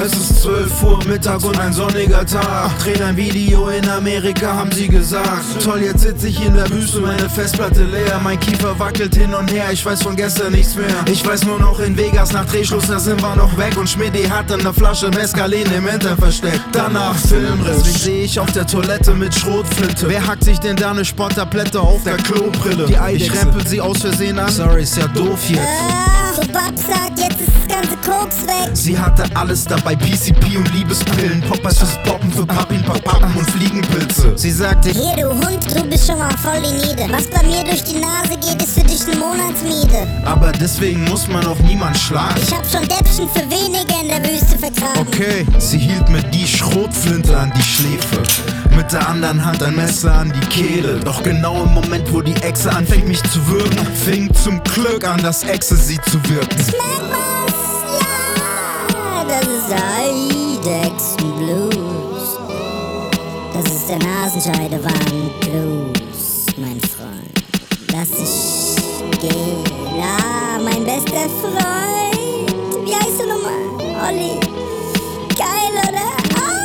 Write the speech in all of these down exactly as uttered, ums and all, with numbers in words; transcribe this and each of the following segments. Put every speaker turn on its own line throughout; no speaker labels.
Es ist zwölf Uhr Mittag und ein sonniger Tag. Dreh ein Video in Amerika, haben sie gesagt. Toll, jetzt sitz ich in der Wüste, meine Festplatte leer. Mein Kiefer wackelt hin und her, ich weiß von gestern nichts mehr. Ich weiß nur noch in Vegas, nach Drehschluss, da sind wir noch weg. Und Schmidti hat in der Flasche Mescalin im Hintern versteckt. Danach Filmriss, deswegen seh ich auf der Toilette mit Schrotflinte. Wer hackt sich denn da eine Sporttablette auf der Klobrille? Die Eidechse. Ich rempel sie aus Versehen an. Sorry, ist ja doof jetzt.
Ach, Bob sagt, jetzt ist das ganze Koks weg.
Sie hatte alles dabei, P C P und Liebespillen. Poppers fürs Poppen, für Pappin, Pappen und Fliegenpilze. Sie sagte,
hier du Hund, du bist schon mal voll die Niede. Was bei mir durch die Nase geht, ist für dich eine Monatsmiete.
Aber deswegen muss man auf niemand schlagen.
Ich hab schon Däppchen für weniger in der Wüste vertragen.
Okay, sie hielt mir die Schrotflinte an die Schläfe. Mit der anderen Hand ein Messer an die Kehle. Doch genau im Moment, wo die Echse anfängt mich zu würgen, fing zum Glück an, das Ecstasy zu wirken.
Schmeckt was? Ja, das ist Eidechsenblues. Das ist der Nasenscheidewand-Blues, mein Freund. Lass dich gehen. Ah, mein bester Freund. Wie heißt du nochmal? Olli. Geil, oder?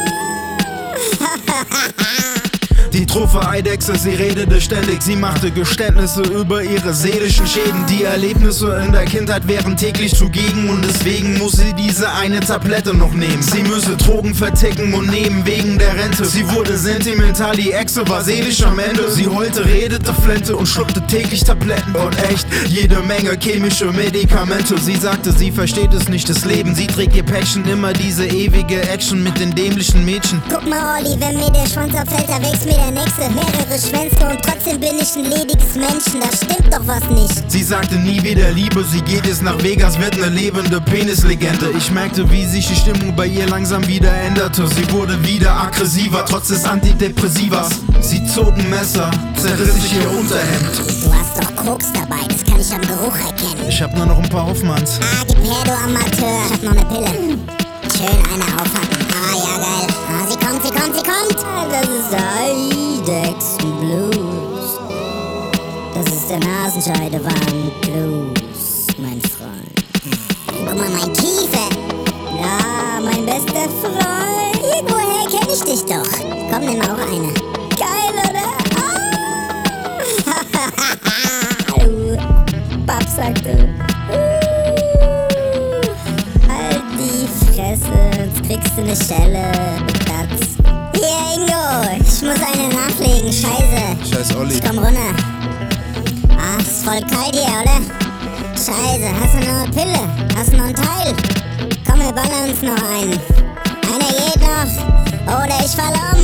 Die Trophe Eidechse, sie redete ständig, sie machte Geständnisse über ihre seelischen Schäden. Die Erlebnisse in der Kindheit wären täglich zugegen und deswegen muss sie diese eine Tablette noch nehmen. Sie müsse Drogen verticken und nehmen wegen der Rente. Sie wurde sentimental, die Echse war seelisch am Ende. Sie heulte, redete Flinte und schluckte täglich Tabletten und echt jede Menge chemische Medikamente. Sie sagte, sie versteht es nicht, das Leben. Sie trägt ihr Päckchen, immer diese ewige Action mit den dämlichen Mädchen.
Guck mal, Olli, wenn mir der Schwanz abfällt, da wächst mir der nächste. Mehrere Schwänze und trotzdem bin ich ein lediges Menschen. Da stimmt doch was nicht.
Sie sagte nie wieder Liebe, sie geht jetzt nach Vegas, wird eine lebende Penislegende. Ich merkte, wie sich die Stimmung bei ihr langsam wieder änderte. Sie wurde wieder aggressiver, trotz des Antidepressivas. Sie zog ein Messer, zerriss sich ihr Unterhemd.
Du hast doch Koks dabei, das kann ich am Geruch erkennen.
Ich hab nur noch ein paar Hoffmanns.
Ah, gib her, du Amateur. Ich hab noch eine Pille. Schön eine aufhacken. Ah, ja, geil. Ah, sie kommt, sie kommt, sie kommt. Das ist Eidechsenblues. Das ist der Nasenscheidewand-Blues, mein Freund. Guck mal, mein Kiefer. Ja, mein bester Freund. Irgendwoher kenn ich dich doch. Komm, nimm auch eine. Geil, oder? Ah. Du, Pap sagte. Jetzt kriegst du ne Schelle, Platz. Hier, Ingo, ich muss eine nachlegen, scheiße.
Scheiß Olli.
Ich komm runter. Ah, ist voll kalt hier, oder? Scheiße, hast du noch eine Pille? Hast du noch ein Teil? Komm, wir ballern uns noch einen. Einer geht noch, oder ich fall um.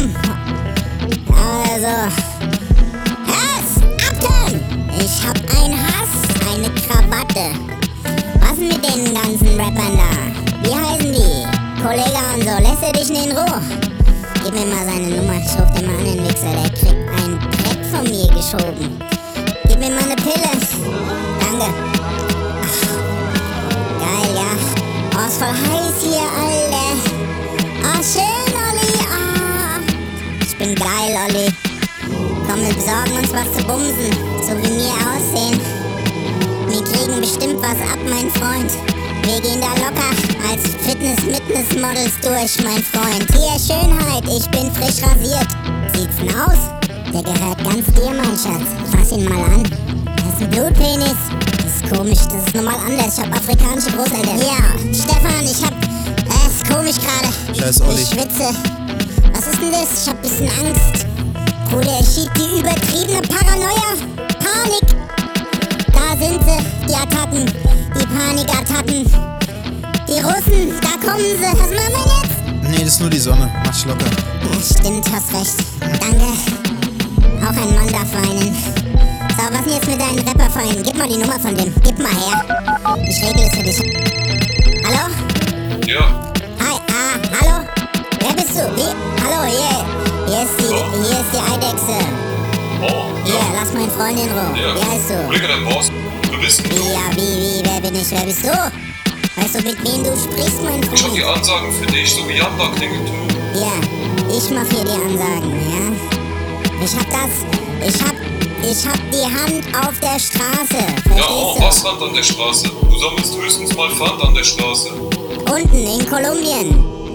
Also, Hass, abturn! Ich hab einen Hass, eine Krawatte. Was mit den ganzen Rappern da? Wie heißen die? Kollege und so, lässt er dich nicht in Ruhe? Gib mir mal seine Nummer, ich ruf den mal an, den Wichser, der kriegt ein Brett von mir geschoben. Gib mir mal eine Pille. Danke. Ach, geil, ja. Oh, ist voll heiß hier, Alter. Oh, schön, Olli. Oh. Ich bin geil, Olli. Komm, wir besorgen uns was zu bumsen, so wie mir aussehen. Wir kriegen bestimmt was ab, mein Freund. Wir gehen da locker als Fitness-Mitness-Models durch, mein Freund. Hier, Schönheit, ich bin frisch rasiert. Sieht's denn aus? Der gehört ganz dir, mein Schatz. Fass ihn mal an. Das ist ein Blutpenis. Das ist komisch, das ist normal anders. Ich hab afrikanische Großeltern. Ja, Stefan, ich hab... Es ist komisch gerade.
Scheiß Olli.
Ich schwitze. Was ist denn das? Ich hab bisschen Angst. Bruder, ich schieb die übertriebene Paranoia. Panik. Da sind sie, die Attacken. Die Panikattacken. Die Russen, da kommen sie. Was machen wir jetzt?
Nee, das ist nur die Sonne. Mach's locker.
Ja, stimmt, hast recht. Danke. Auch ein Mann darf weinen. So, was denn jetzt mit deinen Rapperfeinden? Gib mal die Nummer von dem. Gib mal her. Ich regle es für dich. Hallo?
Ja.
Hi, ah, hallo? Wer bist du? Wie? Hallo, hier. Hier ist die, hier ist die Eidechse.
Oh,
Hier,
ja.
lass meinen Freund in Ruhe.
Ja.
Wie heißt du?
Kollege, der Boss. Du bist
Wie, ja, wie, wie, wer bin ich? Wer bist du? Weißt du, mit wem du sprichst, mein
Ich hab
Freund?
die Ansagen für dich, so wie Jamba klingelt.
Ja, ich mach hier die Ansagen, ja? Ich hab das, ich hab, ich hab die Hand auf der Straße, verstehst
Ja, oh,
du?
was Hand an der Straße? Du sammelst höchstens mal Pfand an der Straße.
Unten in Kolumbien,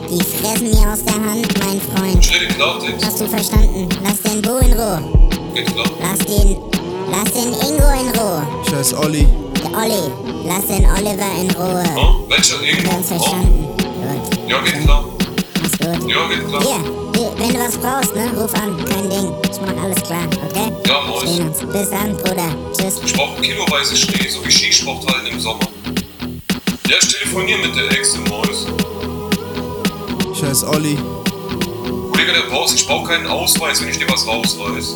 Die fressen mir aus der Hand, mein Freund.
Ich rede Klartext.
Hast du verstanden? Lass den Bo in Ruhe.
Geht klar.
Lass den, lass den Ingo in Ruhe.
Scheiß Olli.
Der Olli, lass den Oliver in Ruhe.
Oh, welcher
Wir
Ingo?
haben uns
Oh,
verstanden. Gut.
ja, geht klar.
Mach's gut.
Ja, geht klar.
Hier, hier, wenn du was brauchst, ne, ruf an. Kein Ding. Ich mach alles klar, okay?
Ja, Mäus.
Sehen uns. Bis dann, Bruder. Tschüss.
Ich brauche kiloweise Schnee, so wie Skisporthallen im Sommer. Ja, ich telefoniere mit der Ex im Mäus.
Scheiß Olli.
Kollege, der brauchst, ich brauche keinen Ausweis, wenn ich dir was rausreiß.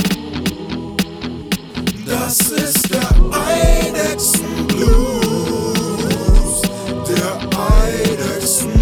Das ist der Eidechsen Blues. Der Eidechsen